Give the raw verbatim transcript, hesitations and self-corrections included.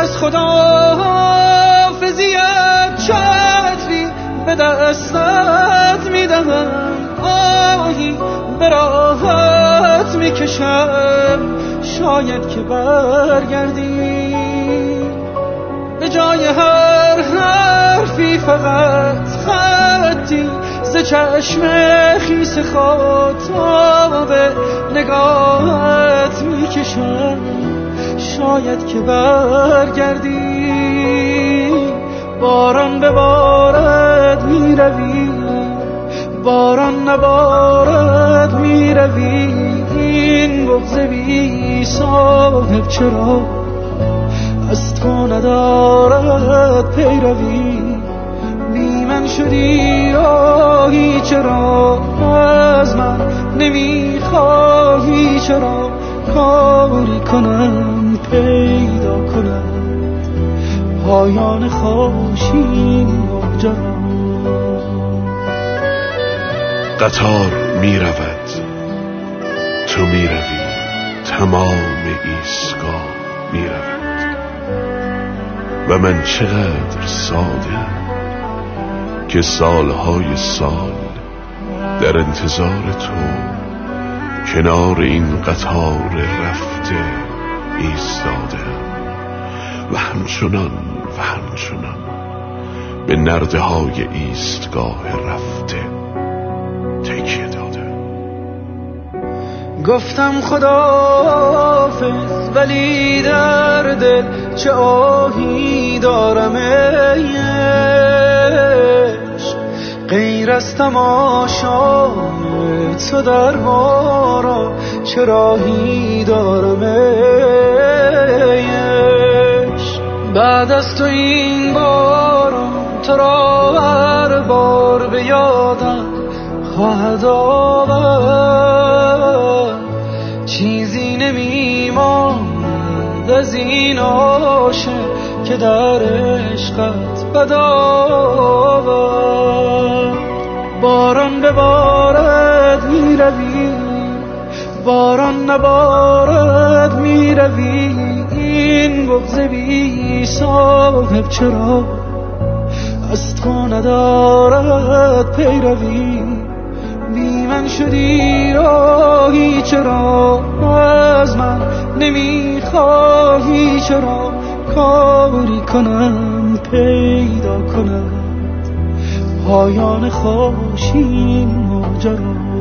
از خداحافظیت چتری به دستت میدهم، آهی به راحت میکشم، شاید که برگردی. به جای هر حرفی فقط خطی ز چشم خیس خاطاب نگاهت میکشم، شاید که برگردی. باران ببارد میروی، باران نبارد میروی، این بغض بی صاحب چرا از تو ندارد پیروی. بی من شدی راهی چرا از من نمیخواهی، چرا کاری کنم پیدا کنم پایان خاموشی ماجرا. قطار می رود، تو می روی، تمام ایستگاه می رود و من چقدر ساده که سالهای سال در انتظار تو کنار این قطار رفته ایستاده و همچنان و همچنان به نرده های ایستگاه رفته تکیه داده. گفتم خداحافظ ولی در دل چه آهی دارم ای عشق، غیر از تماشای تو در بارا چه راهی دارم ای عشق. بعد از تو این بارا تو را هر بار به یادم خواهد آورد، چیزی نمیماند از این عاشق که در عشقت بد آورد. باران ببارد میروی، باران نبارد میروی، این بغض بی صاحب چرا از تو ندارد پیروی. بی من شدی راهی چرا از من نمیخواهی، چرا کاری کنم پیدا کنم پایان خاموشی ماجرا.